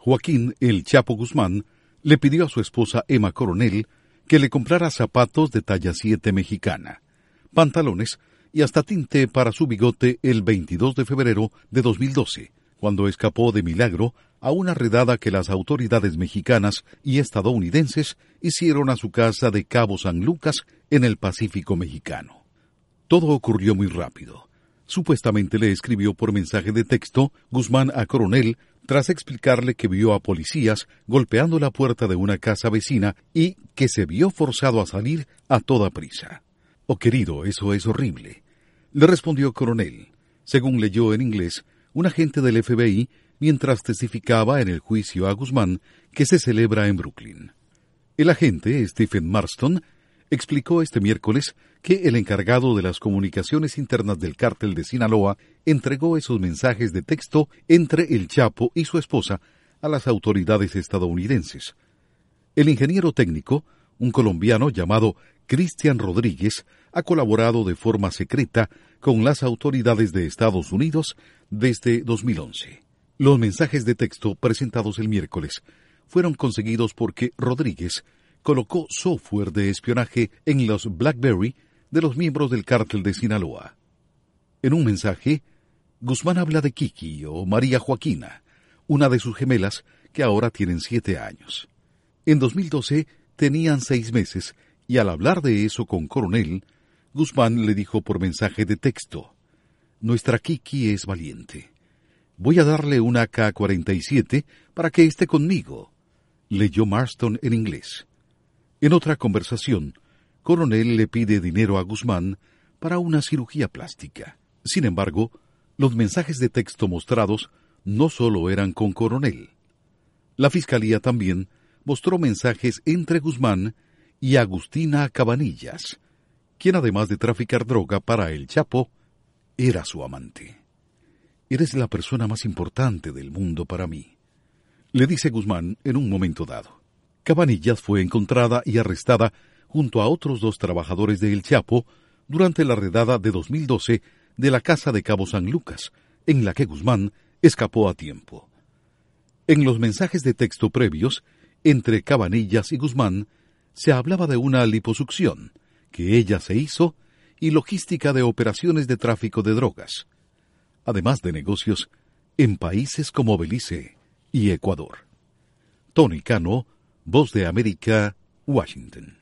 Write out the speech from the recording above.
Joaquín El Chapo Guzmán le pidió a su esposa Emma Coronel que le comprara zapatos de talla 7 mexicana, pantalones y hasta tinte para su bigote el 22 de febrero de 2012, cuando escapó de milagro a una redada que las autoridades mexicanas y estadounidenses hicieron a su casa de Cabo San Lucas en el Pacífico mexicano. Todo ocurrió muy rápido. Supuestamente le escribió por mensaje de texto Guzmán a Coronel tras explicarle que vio a policías golpeando la puerta de una casa vecina y que se vio forzado a salir a toda prisa. «Oh, querido, eso es horrible», le respondió Coronel, según leyó en inglés un agente del FBI mientras testificaba en el juicio a Guzmán que se celebra en Brooklyn. El agente, Stephen Marston, explicó este miércoles que el encargado de las comunicaciones internas del cártel de Sinaloa entregó esos mensajes de texto entre el Chapo y su esposa a las autoridades estadounidenses. El ingeniero técnico, un colombiano llamado Cristian Rodríguez, ha colaborado de forma secreta con las autoridades de Estados Unidos desde 2011. Los mensajes de texto presentados el miércoles fueron conseguidos porque Rodríguez colocó software de espionaje en los BlackBerry de los miembros del cártel de Sinaloa. En un mensaje, Guzmán habla de Kiki o María Joaquina, una de sus gemelas que ahora tienen 7 años. En 2012 tenían 6 meses y al hablar de eso con Coronel, Guzmán le dijo por mensaje de texto: «Nuestra Kiki es valiente. Voy a darle una AK-47 para que esté conmigo», leyó Marston en inglés. En otra conversación, Coronel le pide dinero a Guzmán para una cirugía plástica. Sin embargo, los mensajes de texto mostrados no solo eran con Coronel. La Fiscalía también mostró mensajes entre Guzmán y Agustina Cabanillas, quien además de traficar droga para el Chapo, era su amante. «Eres la persona más importante del mundo para mí», le dice Guzmán en un momento dado. Cabanillas fue encontrada y arrestada junto a otros 2 trabajadores de El Chapo durante la redada de 2012 de la casa de Cabo San Lucas, en la que Guzmán escapó a tiempo. En los mensajes de texto previos, entre Cabanillas y Guzmán, se hablaba de una liposucción que ella se hizo y logística de operaciones de tráfico de drogas, además de negocios en países como Belice y Ecuador. Tony Cano, Voz de América, Washington.